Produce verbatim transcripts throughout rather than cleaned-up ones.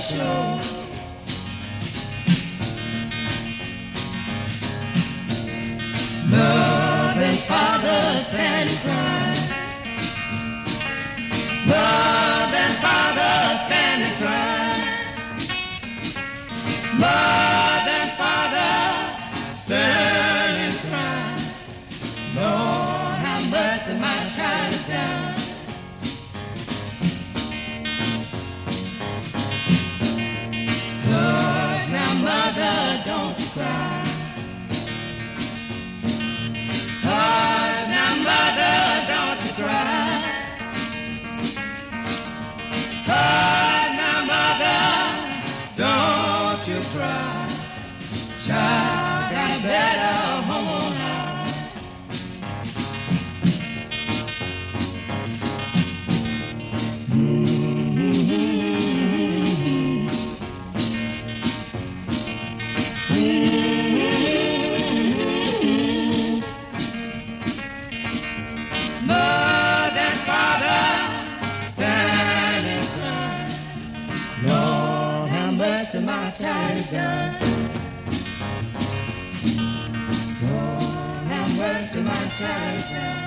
show. Mother and father stand and cry. Mother and father stand and cry. Mother and father stand and cry. Lord, have mercy, my child is down. Hush now, mother, don't you cry. Hush now, mother, don't you cry. Hush now, mother, don't you cry. Child got a better home on high. My child is done. Lord, have mercy, my child is done.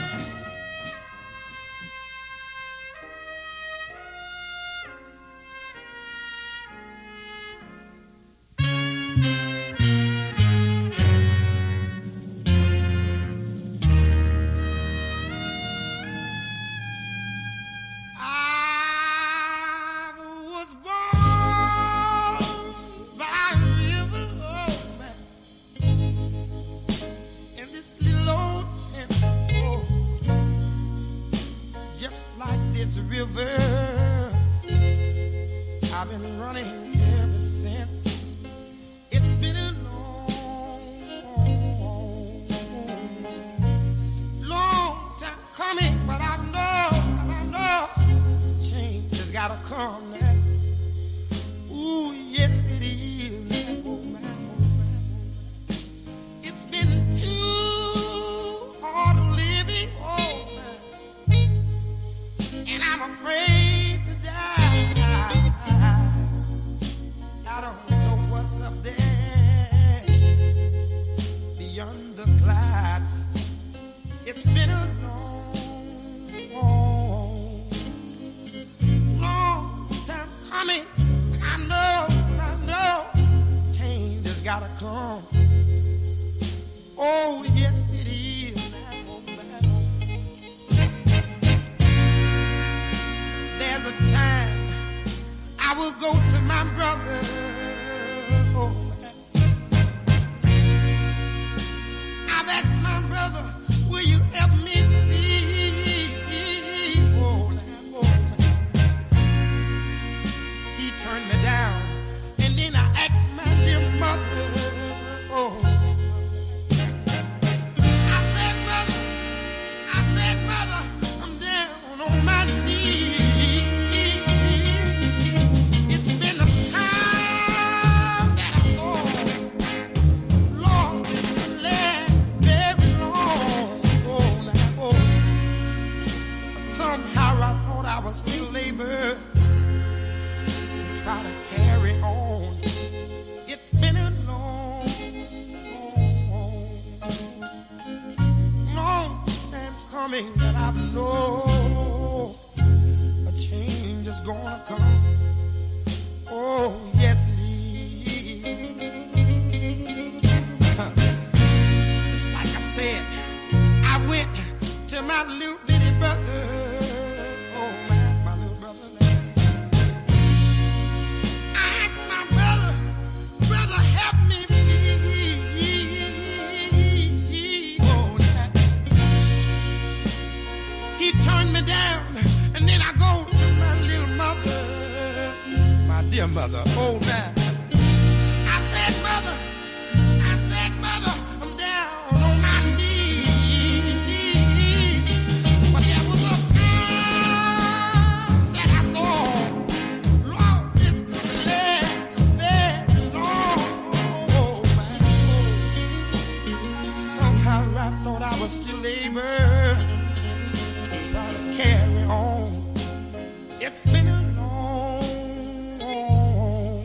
It's been a long,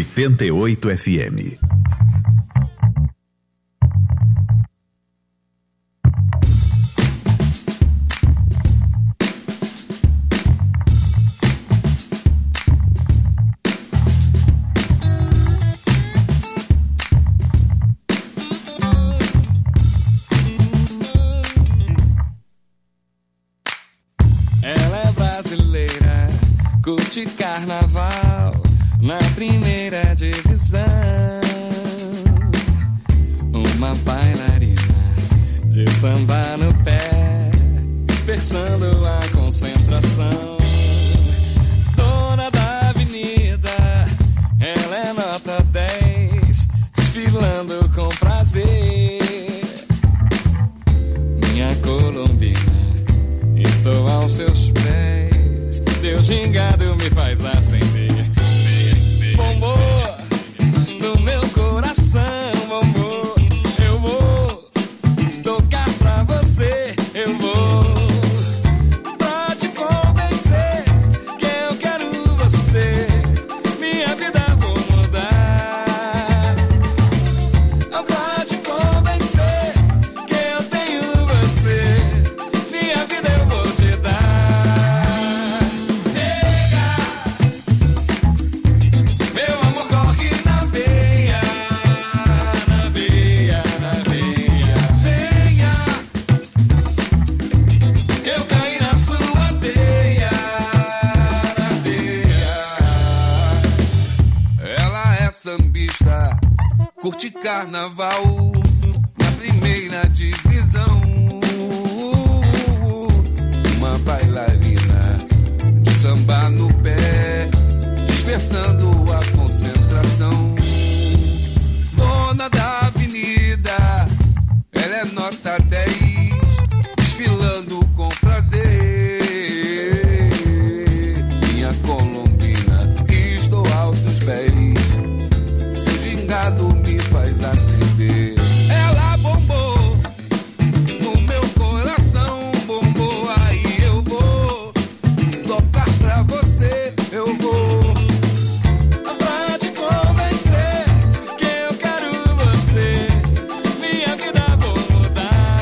oitenta e oito F M. Curte carnaval na primeira divisão. Uma bailarina de samba no pé, dispersando a concentração. Dona da avenida, ela é nota dez, desfilando com prazer. Minha colombina, estou aos seus pés. Teu gingado me faz acender. Bombô, no meu coração, bombô. Eu vou tocar pra você. Eu vou pra te convencer que eu quero você. Minha vida vou mudar. Pra te convencer que eu tenho você. Minha vida eu vou te dar. Curte carnaval na primeira divisão. Uma bailarina de samba no pé, dispersando a concentração. Dona da avenida, ela é nota dez, desfilando com prazer. Minha colombina, estou aos seus pés. Seu gingado me faz acender. Ela bombou no meu coração, bombou. Aí eu vou tocar pra você. Eu vou pra te convencer que eu quero você. Minha vida vou mudar.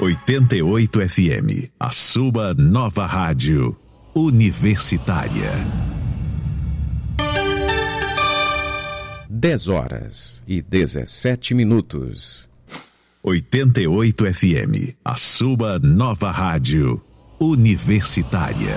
oitenta e oito F M, a sua nova rádio universitária. dez horas e dezessete minutos. oitenta e oito F M, a sua nova rádio universitária.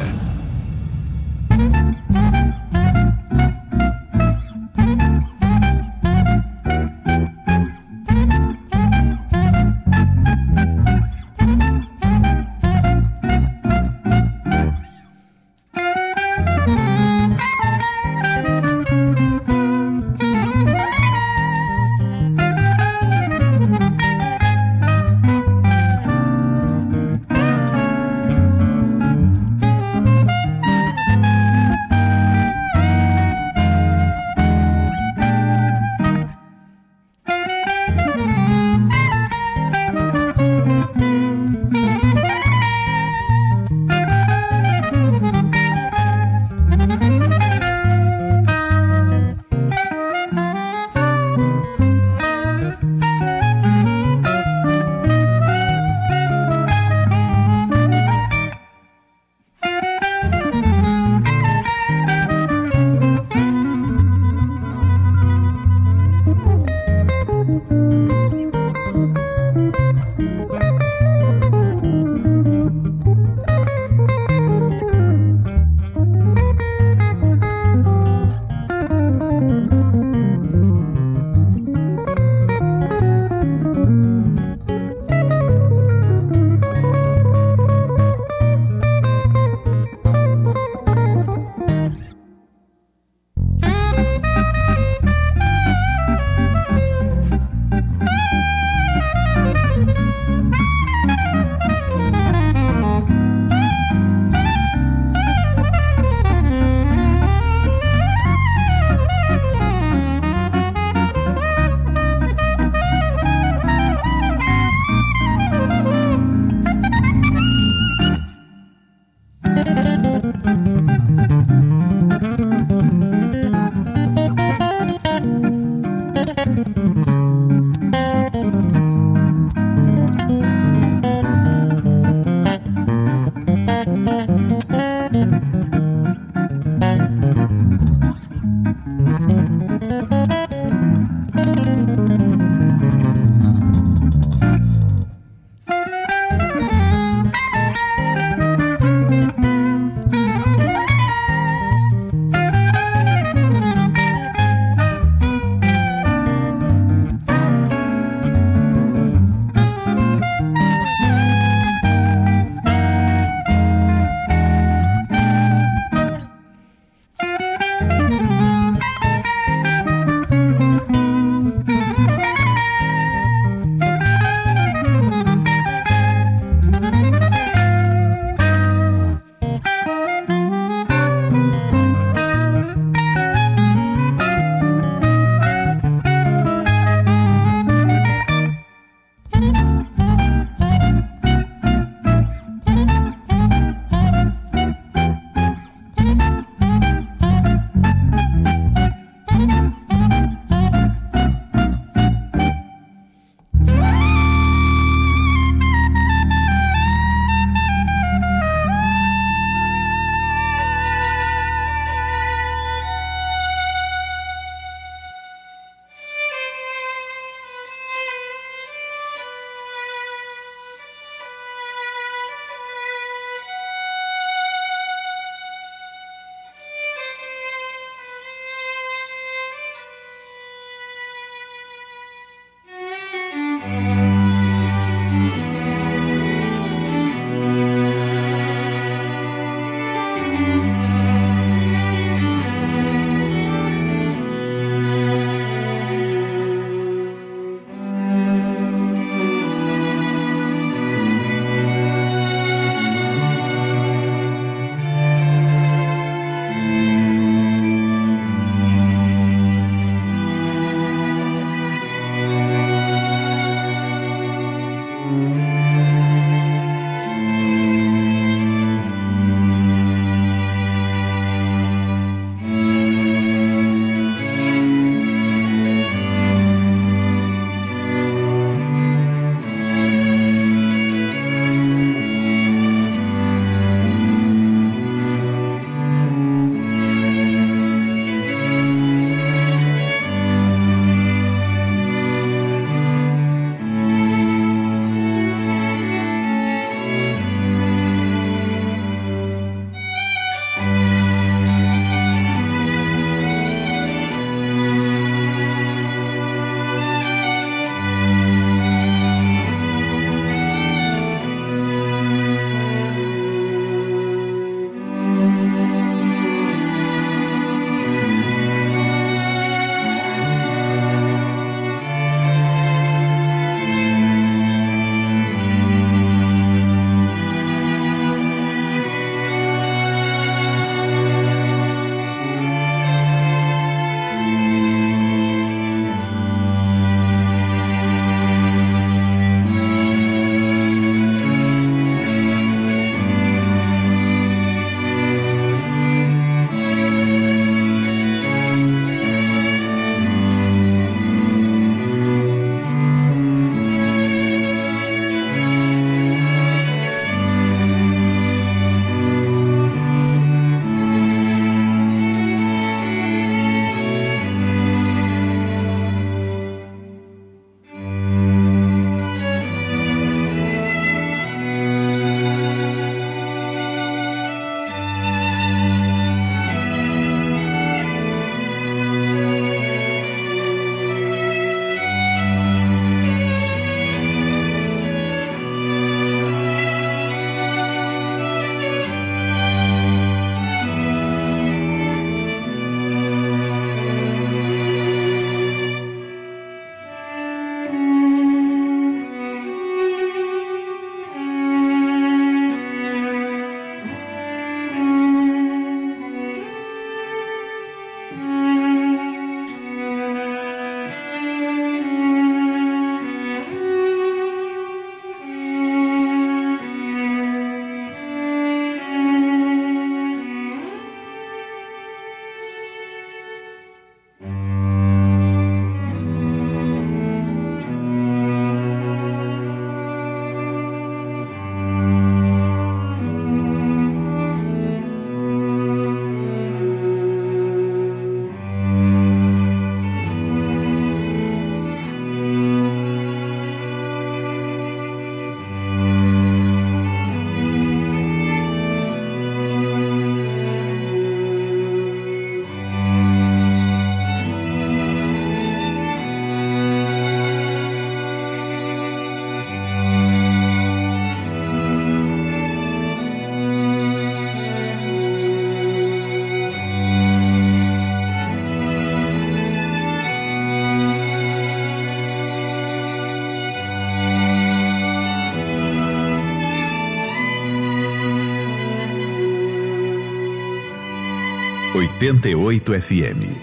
oitenta e oito F M.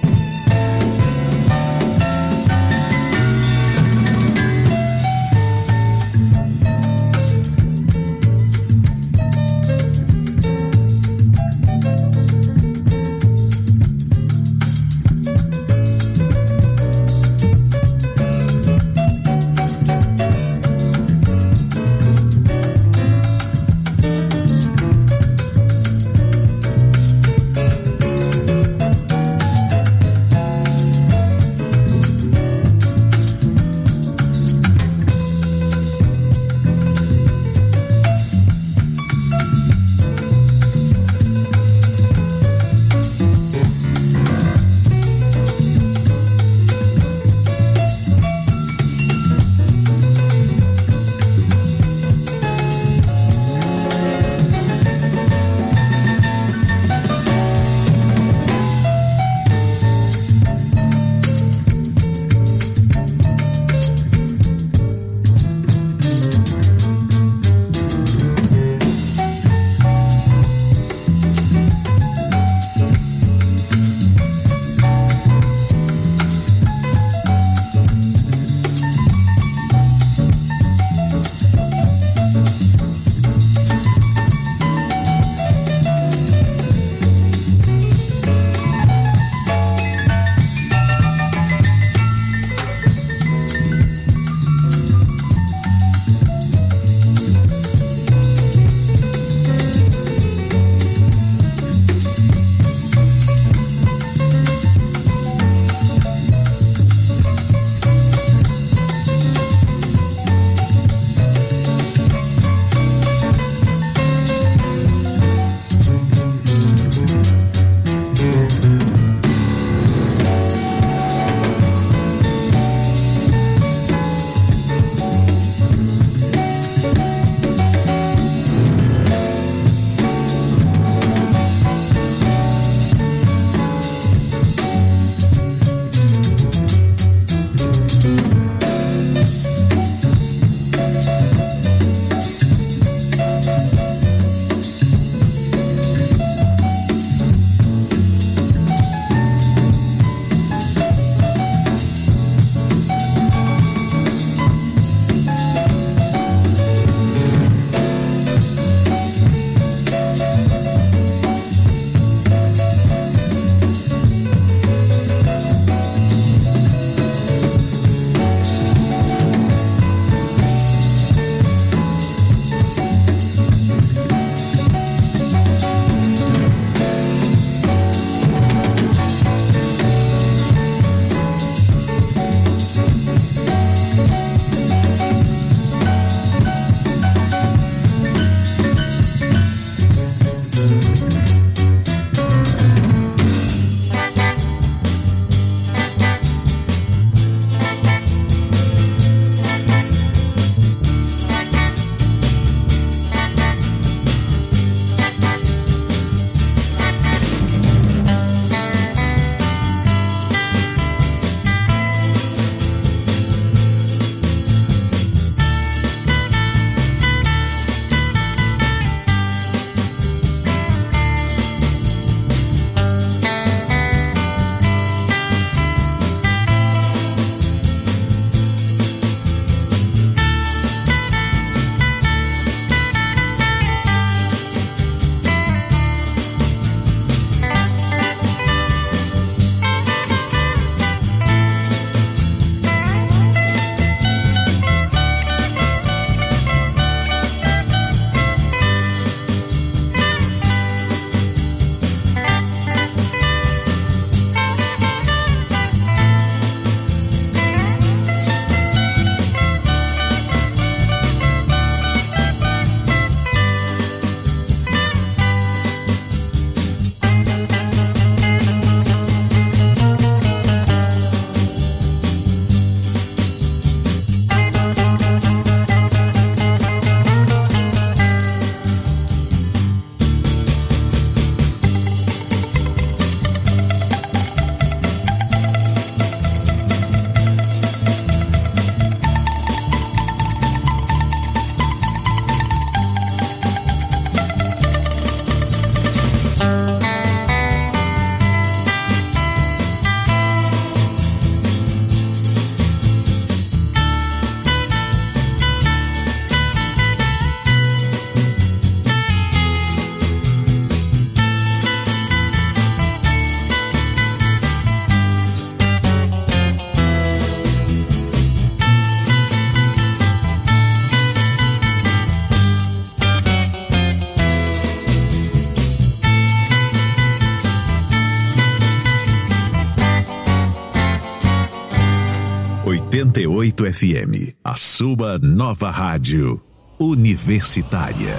oitenta e oito F M, a sua nova rádio universitária.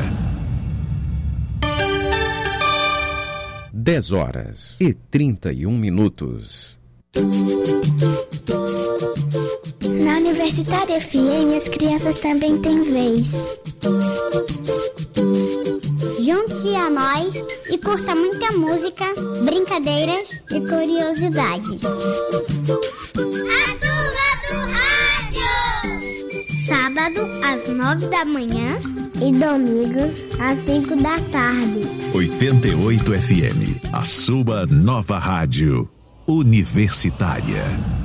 dez horas e trinta e um minutos. Na Universitária F M, as crianças também têm vez. Junte-se a nós e curta muita música, brincadeiras e curiosidades. A Turma do Rádio! Sábado, às nove da manhã e domingo, às cinco da tarde. oitenta e oito F M, a sua nova rádio universitária.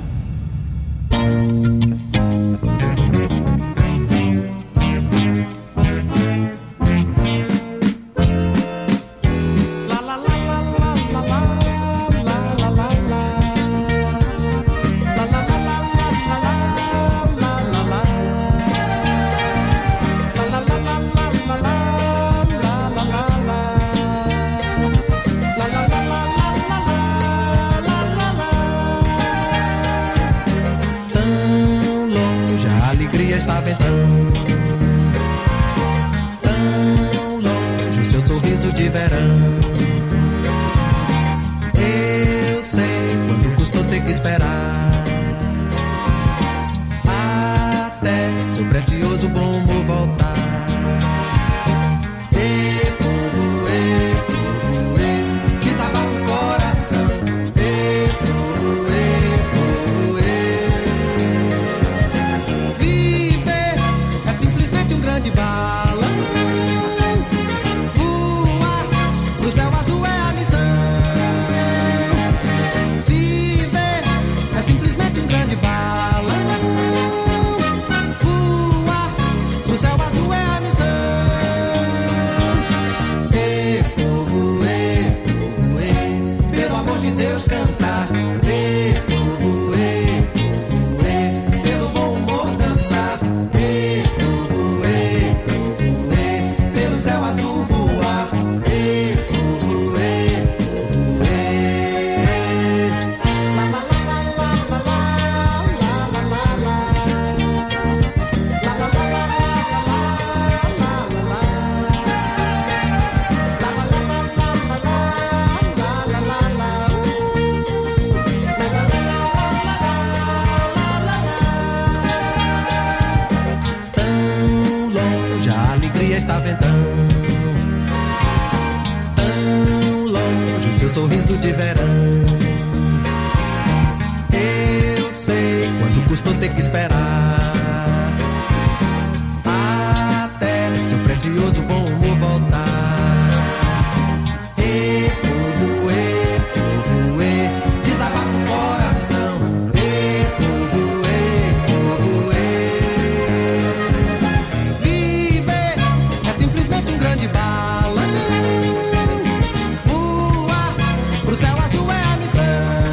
Está ventando tão longe o seu sorriso de verão. Eu sei quanto custou ter que esperar até seu precioso bom humor voltar. Ei, povo, ei, povo, ei, desabafa o coração. Ei, povo, ei, povo, ei, um grande balão, voar pro céu azul é a missão. Viver é simplesmente um grande balão, voar pro céu azul é a missão. Ei, povo, ei, povo, ei, pelo amor de Deus cantar. Ei, povo, ei, povo, ei, pelo bom humor dançar. Ei, céu azul voar, ei, povo, ei, povo, ei. La la la la la la la la la la. La la la la la la la la. La la la la la la la la la. Tão longe a alegria está ventando. Seu sorriso de verão. Eu sei quanto custou ter que esperar até seu precioso bom humor voltar. Ei, povo, ei, povo, ei, desabafa o coração. Ei, povo, ei, povo, ei. Viver é simplesmente um grande balão. Pro céu azul é a missão.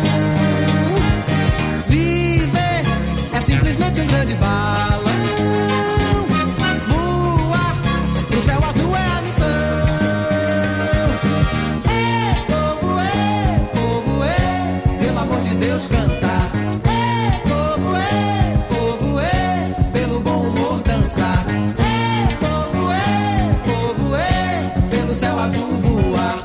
Viver é simplesmente um grande balão. Voar pro céu azul é a missão. Ei, povo, ei, povo, ei, pelo amor de Deus cantar. Ei, povo, ei, povo, ei, pelo bom humor dançar. Ei, povo, ei, povo, ei, pelo céu azul voar.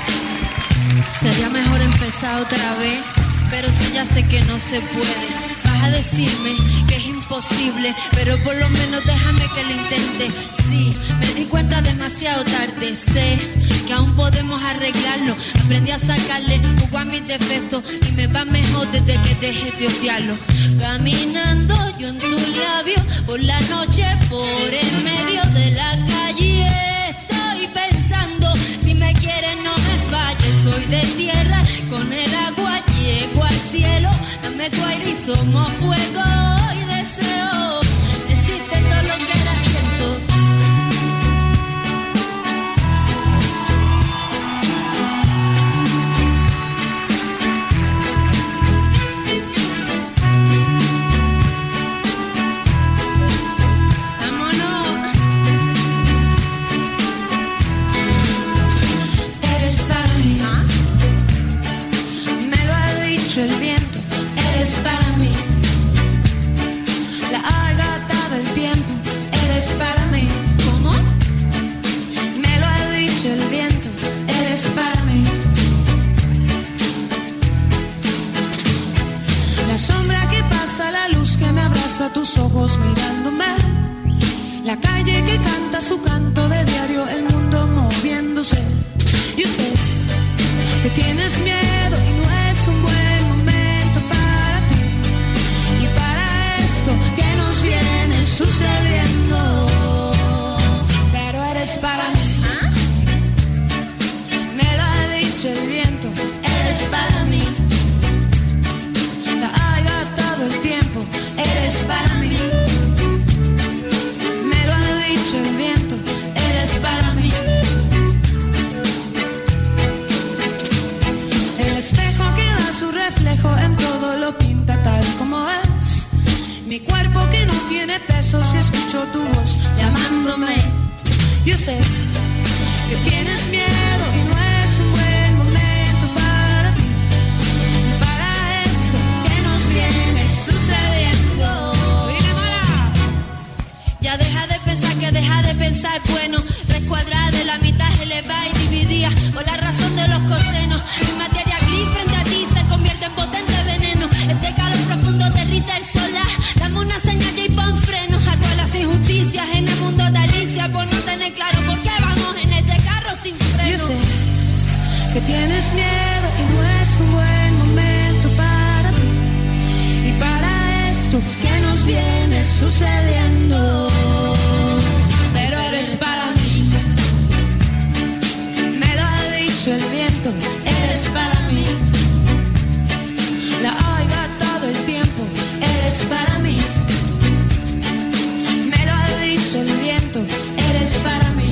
Sería mejor empezar otra vez, pero si ya sé que no se puede. vas a decirme que es imposible, pero por lo menos déjame que lo intente. Sí, me di cuenta demasiado tarde, sé que aún podemos arreglarlo. Aprendí a sacarle jugo a mis defectos y me va mejor desde que dejé de odiarlo. Caminando yo en tus labios por la noche, por en medio de la calle, estoy pensando, si me quieres no me falles. Soy de tierra, con el agua llego al cielo. Dame tu aire y somos fuego. Y deseo decirte todo lo que ahora siento. El viento, eres para mí. La algata del tiempo, eres para mí. ¿Cómo? Me lo ha dicho el viento, eres para mí. La sombra que pasa, la luz que me abraza, tus ojos mirándome. La calle que canta su canto de diario, el mundo moviéndose. Yo sé que tienes miedo y no es un buen momento para ti y para esto que nos viene sucediendo. Pero eres para mí. ¿Ah? Me lo ha dicho el viento, eres para mí. La haga todo el tiempo, eres para mí. Me lo ha dicho el viento, eres para mí. El espejo que da su reflejo en todo lo pinta tal como es. Mi cuerpo que no tiene peso si escucho tu voz llamándome. Yo sé que tienes miedo y no es un buen momento para ti y para esto que nos viene sucediendo. Y mala. Ya deja de pensar que deja de pensar es bueno. Tres cuadradas de la mitad elevada y dividida por la razón de los cosenos. Mi materia gris frente a ti se convierte en potente veneno. Este calor profundo derrite el solar. Dame una señal y pon frenos a todas las injusticias en el mundo de Alicia, por no tener claro por qué vamos en este carro sin freno. Yo sé que tienes miedo y no es un buen momento para ti y para esto que nos viene sucediendo. Pero eres para mí. Me lo ha dicho el viento, eres para mí. La oiga todo el tiempo, eres para mí. Me lo ha dicho el viento, eres para mí.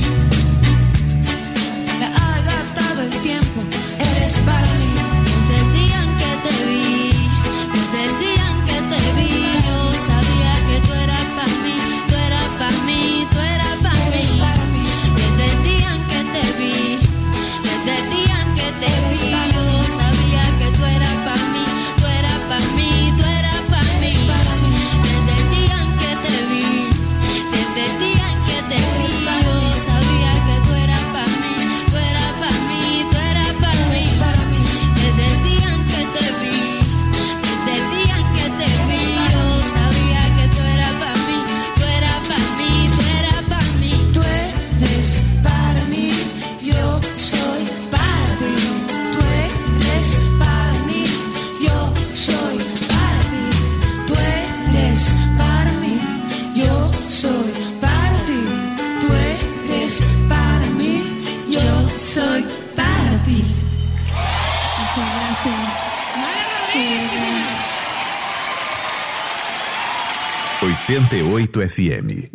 La oiga todo el tiempo, eres para mí. Desde el día en que te vi, desde el día en que te vi, yo sabía que tú eras para mí, tú eras para mí, tú eras para mí. Desde el día en que te vi, desde el día en que te vi, yo sabía que tú eras para mí, tú eras para mí, tú eras para mí. Desde el día en que te vi, desde el día en que te vi, yo sabía que tú eras para mí, tú eras para mí, tú eras para mí. Desde el día en que te vi, desde el día en que te vi, yo sabía que tú eras para mí, tú eras para mí, tú eras para mí. Tú eres para mí, yo soy para ti. Tú eres para mí, yo soy para ti. Tú eres para mí, yo soy para ti. Tú eres para mí, yo soy para ti. Muchas gracias. oitenta e oito F M.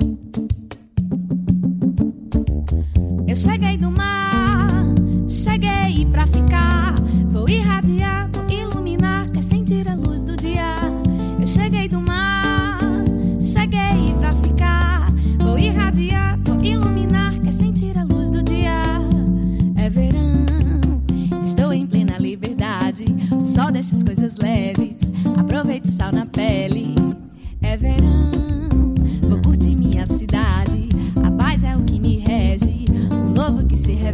Eu cheguei do mar, cheguei pra ficar. Vou irradiar, vou iluminar, quer sentir a luz do dia. Eu cheguei do mar, cheguei pra ficar. Vou irradiar, vou iluminar, quer sentir a luz do dia. É verão, estou em plena liberdade. O sol deixa as coisas leves, aproveito o sol na pele. É verão, vou curtir minha cidade. A paz é o que me rege, o novo que se revela.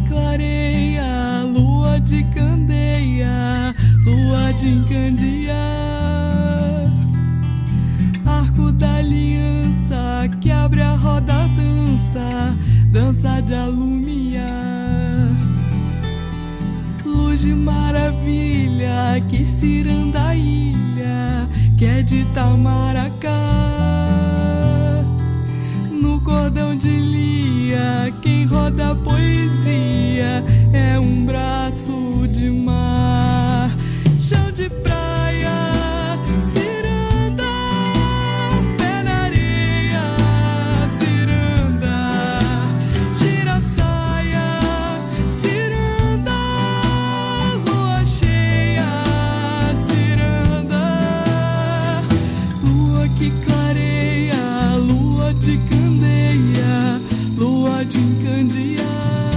clareia, lua de candeia, lua de encandear. Arco da aliança que abre a roda, dança, dança de alumiar. Luz de maravilha que ciranda a ilha, que é de Tamaracá. No cordão de lia, quem roda a poesia é um braço de mar. Chão de praia, ciranda, pé na areia, ciranda, gira a saia, ciranda, lua cheia, ciranda, lua que clareia, lua de candeia, lua de encandear.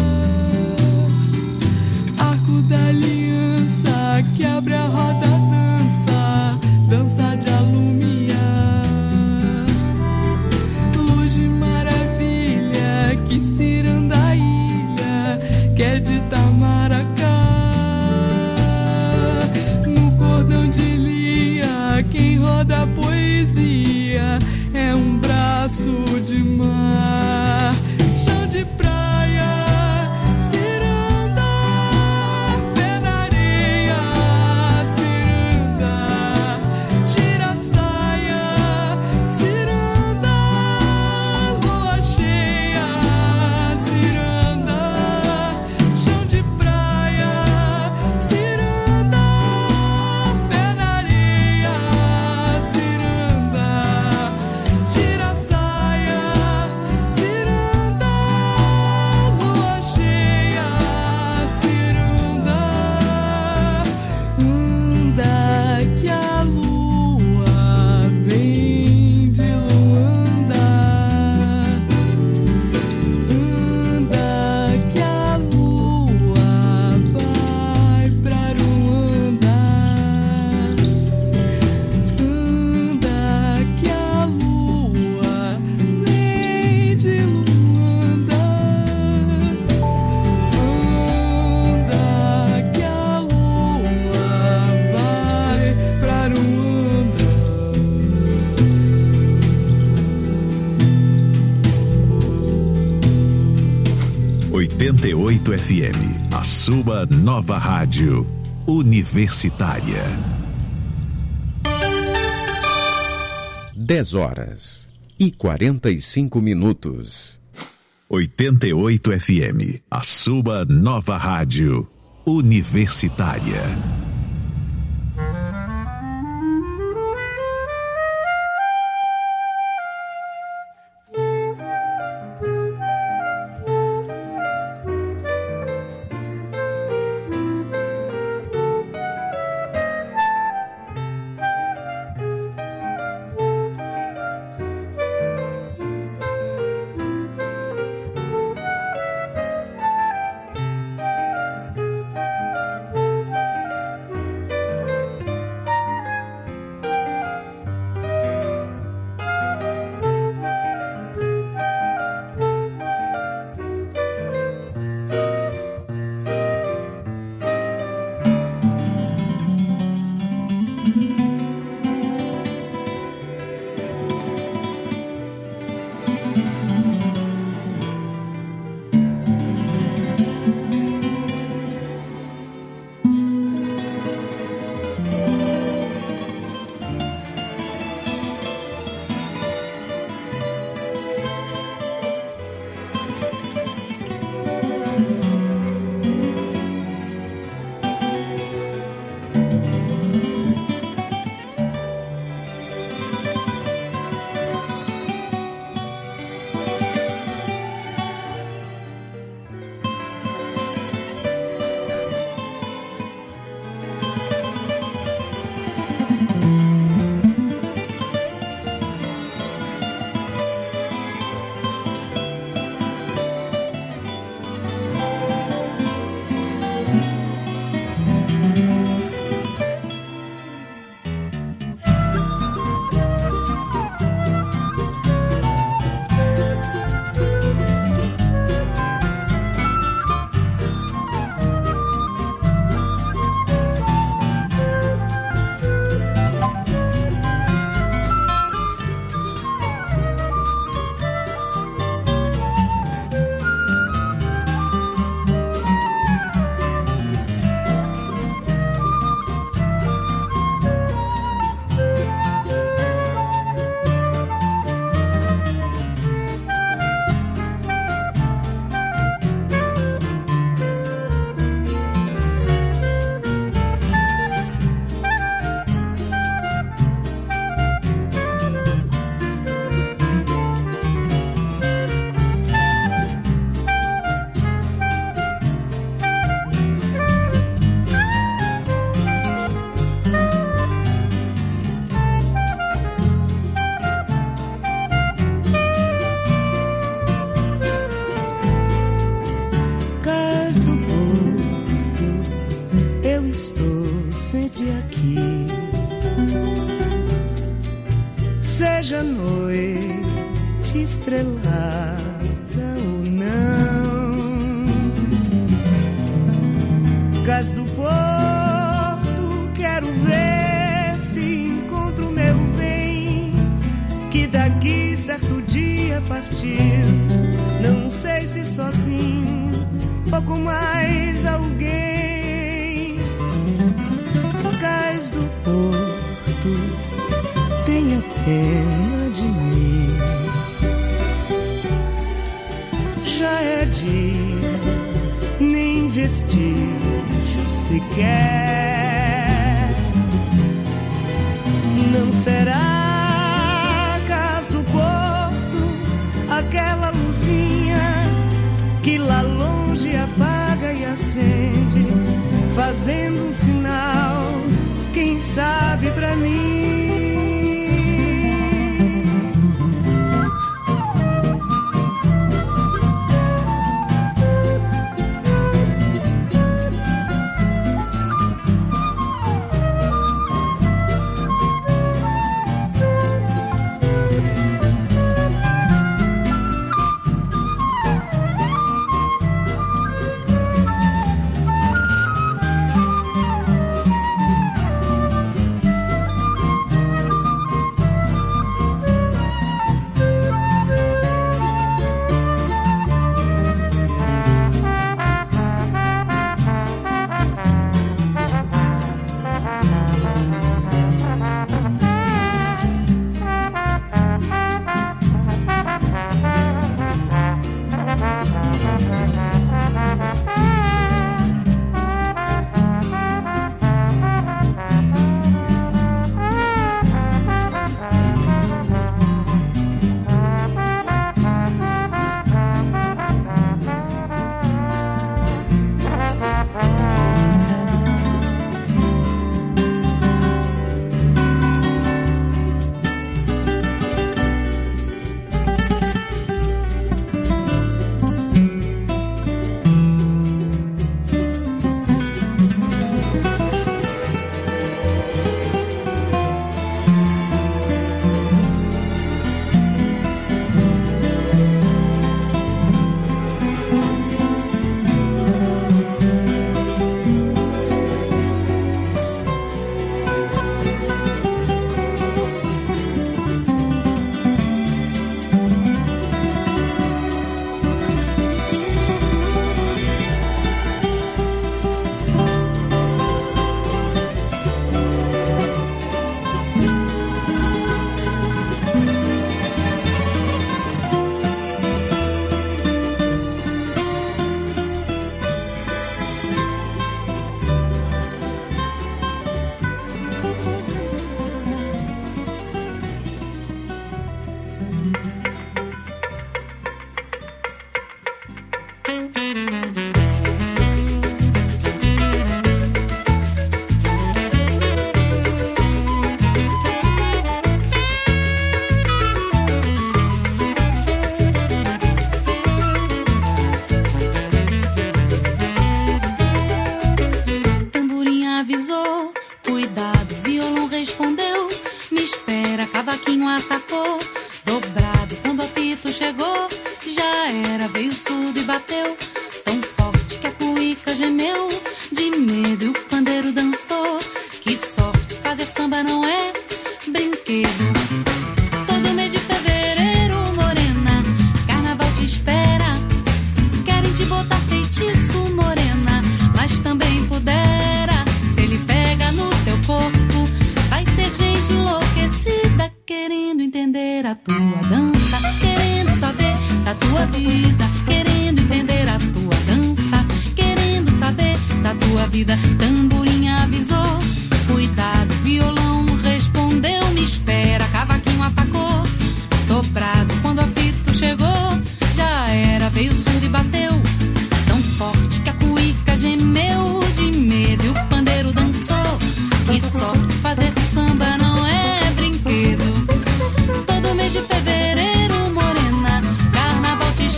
Arco da aliança que abre a roda, dança, dança de alumiar. Luz de maravilha que ciranda a ilha, que é de Tamaracá. No cordão de lia, quem roda a poesia é um braço de mar. Chão de praia, ciranda, pé na areia, ciranda, gira a saia, ciranda, lua cheia, ciranda, chão de praia, ciranda, pé na areia, ciranda, gira a saia, ciranda, lua cheia, ciranda. Anda que a lua vem de Luanda. Anda que a lua vai pra Aruanda. Anda que a lua vem de Luanda. Anda que a lua vai pra Aruanda. oitenta e oito F M, a sua nova rádio universitária. dez horas e quarenta e cinco minutos. oitenta e oito F M, a sua nova rádio universitária. estrelada ou não. Cais do Porto, quero ver se encontro meu bem, que daqui certo dia partir, não sei se sozinho ou com mais alguém. Cais do Porto, tenha pena de mim. Já é dia, nem vestígio sequer. Não será Cais do Porto aquela luzinha que lá longe apaga e acende, fazendo um sinal, quem sabe pra mim.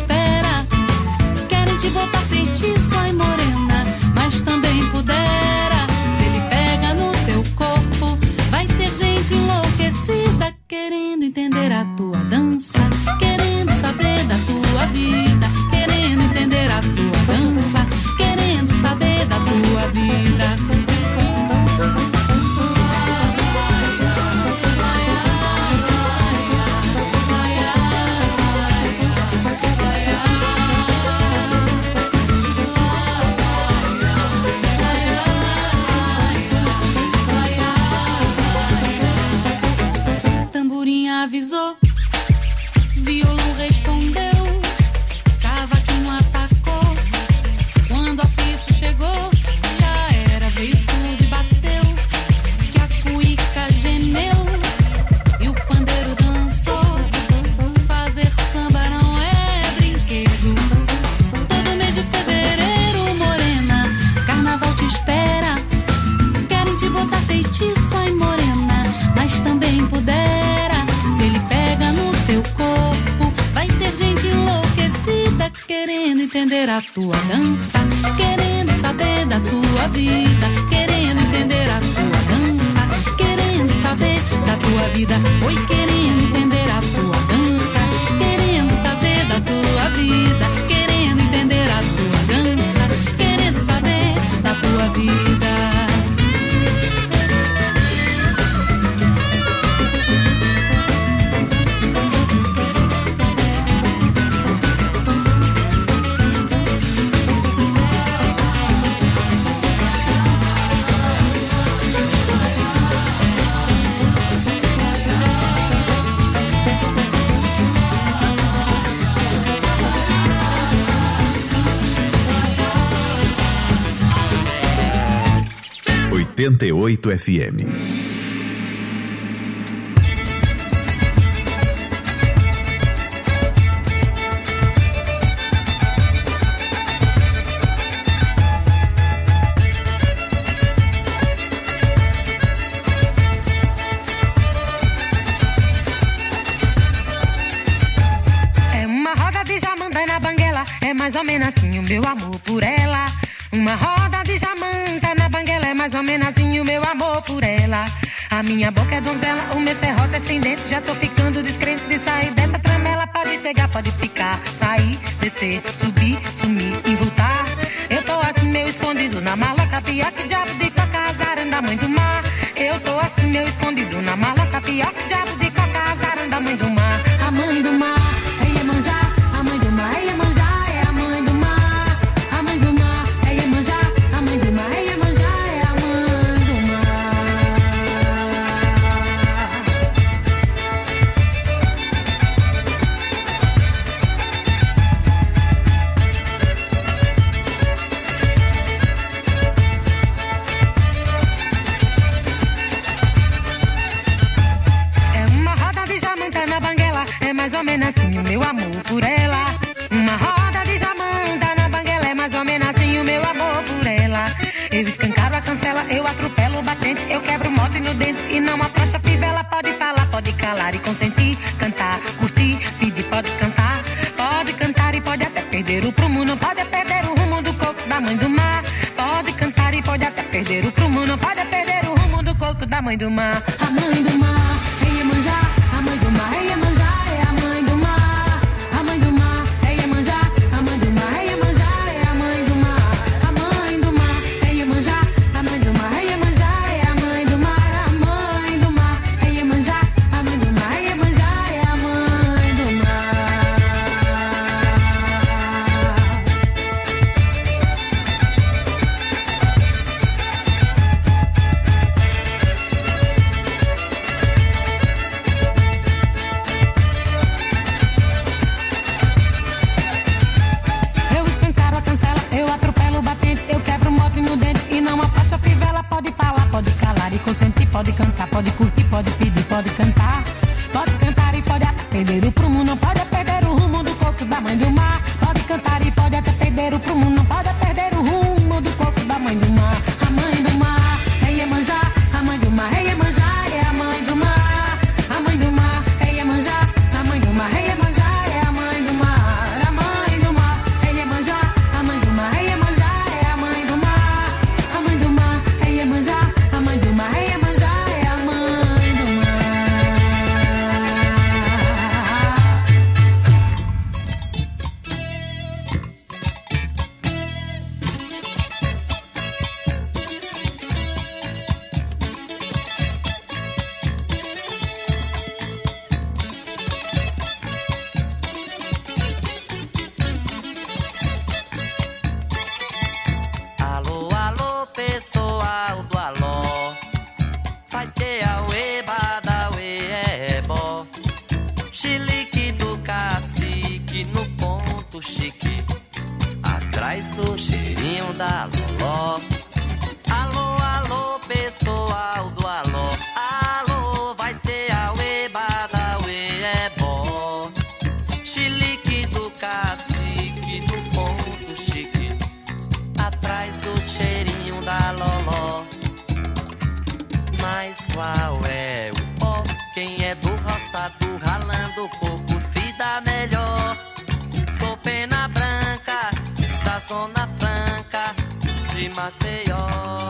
Botar feitiço, ai morena, mas também pudera vida. Avisou, violão respondeu, cavaquinho atacou. Quando o apito chegou, já era, veio surdo e bateu. Que a cuíca gemeu e o pandeiro dançou. Fazer samba não é brinquedo. Todo mês de fevereiro, morena, carnaval te espera. Querem te botar feitiço, ai morena, mas também pudera. Gente enlouquecida, querendo entender a tua dança, querendo saber da tua vida, querendo entender a tua dança, querendo saber da tua vida, oi, querendo entender a tua dança, querendo saber da tua vida, querendo entender a tua dança, querendo saber da tua vida. oitenta e oito F M. É uma roda de jamanta na banguela, é mais ou menos assim o meu amor por ela. Uma roda de jamanta na banguela, é mais ou menos assim o meu amor por ela. A minha boca é donzela, o meu serrote é sem dente. Já tô ficando descrente de sair dessa tramela. Pode chegar, pode ficar, sair, descer, subir, sumir e voltar. Eu tô assim meio escondido na mala capioca, diabo de coca, azarão da mãe do mar. Eu tô assim meio escondido na mala capioca, diabo de coca, azarão da mãe do mar. A mãe do mar é Iemanjá, a mãe do mar é Iemanjá, é a mãe do mar. A mãe do mar é Iemanjá, a mãe do mar é Iemanjá, é a mãe do mar. É uma roda de jamanta na banguela, é mais ou menos assim o meu amor por ela. Uma roda de jamanta na banguela, é mais ou menos assim o meu amor por ela. Eu escancaro a cancela, eu atropelo o batente, eu quebro o mote no dente e não aproxa a fivela. Pode falar, pode calar e consentir, cantar, curtir, pedir, pode cantar. Pode cantar e pode até perder o prumo, não pode perder o rumo do coco da mãe do mar. Pode cantar e pode até perder o prumo, não pode perder o rumo do coco da mãe do mar. A mãe do mar é Iemanjá, a mãe do mar é Iemanjá, é a mãe do mar. A mãe do mar é Iemanjá, a mãe do mar é Iemanjá, é a mãe do mar. A mãe do mar é Iemanjá, a mãe do mar é Iemanjá, é a mãe do mar. A mãe do mar é Iemanjá, a mãe do mar é Iemanjá, é a mãe do mar. Eu escancaro a cancela, eu atropelo o batente, eu quebro o mote no dente e não aproxa a fivela. Pode falar, pode calar e consentir, pode cantar, pode curtir, pode pedir, pode cantar. Pode cantar e pode até perder o prumo, não pode perder o rumo do coco da mãe do mar. Pode cantar e pode até perder o prumo, não pode perder o rumo do coco da mãe do mar. A mãe do mar é Iemanjá, a mãe do mar é Iemanjá, é a mãe do mar. A mãe do mar é Iemanjá, a mãe do mar é Iemanjá, é a mãe do mar. A mãe do mar é Iemanjá, a mãe do mar é Iemanjá, é a mãe do mar. A mãe do mar é Iemanjá, a mãe do mar é Iemanjá, é a mãe cheirinho da loló. Alô, alô, pessoal do alô. Alô, vai ter auê, badauê, é bom. Chilique do cacique, do ponto chique, atrás do cheirinho da loló. Mas qual é o pó? Quem é do roçado ralando o coco se dá melhor. Sou pena branca da Zona Franca de Maceió,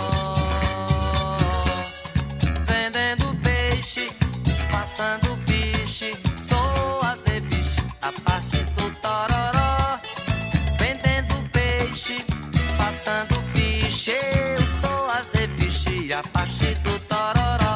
vendendo peixe, passando piche. Sou a ceviche, a parte do tororó. Vendendo peixe, passando piche. Eu sou a ceviche, a parte do tororó.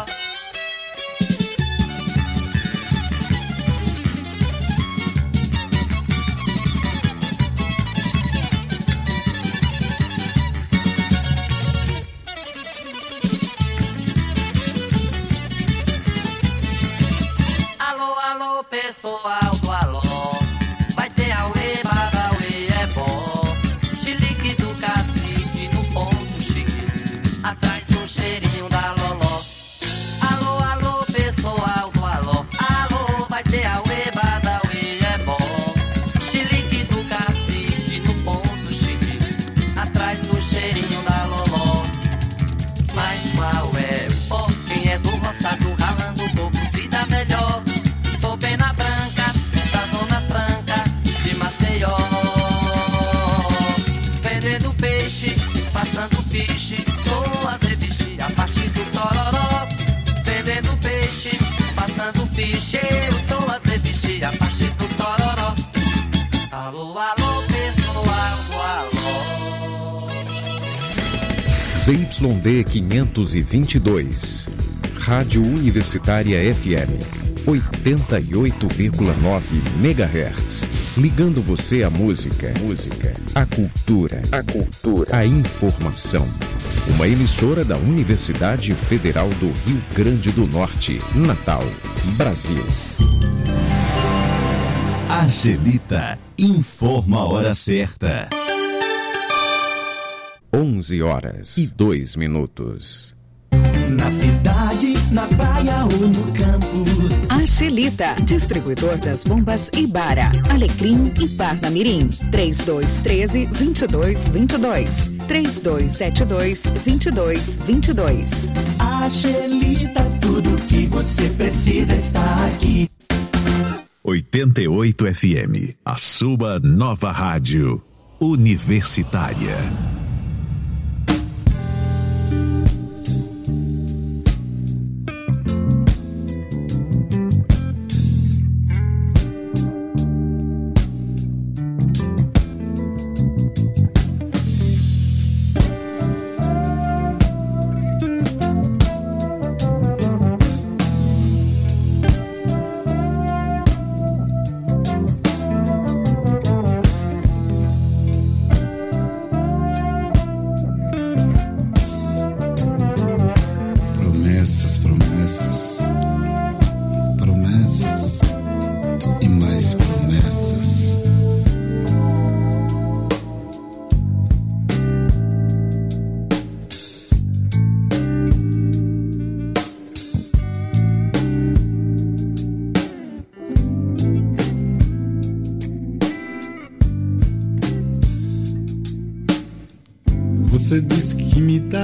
Pessoal do alô, vai ter auê, badauê, é bom. Chilique do cacique, no ponto chique, atrás do cheirinho da loló. Alô, alô, pessoal do alô. Alô, vai ter auê, badauê, é bom. Chilique do cacique, no ponto chique, atrás do cheirinho da loló. Mas qual é o pó? Quem é do roçado ralando o coco se dá melhor. Sou pena branca da Zona Franca de Maceió, vendendo peixe, passando piche. Sou a ceviche, a parte do tororó. Vendendo peixe, passando piche. Eu sou a ceviche, a parte do tororó. Alô, alô, pessoal do alô. Z Y D quinhentos e vinte e dois, Rádio Universitária F M. oitenta e oito vírgula nove megahertz, ligando você à música, música, à cultura, a cultura, a informação. Uma emissora da Universidade Federal do Rio Grande do Norte, Natal, Brasil. Angelita informa a hora certa. onze horas e dois minutos. Na cidade, na praia ou no campo. Angelita, distribuidor das bombas Ibara, Alecrim e Parnamirim. três dois um três, dois dois dois dois. três dois sete dois, dois dois dois dois. Angelita, tudo que você precisa está aqui. oitenta e oito F M, a sua nova rádio universitária. Promessas, promessas, promessas e mais promessas. Você disse que me dá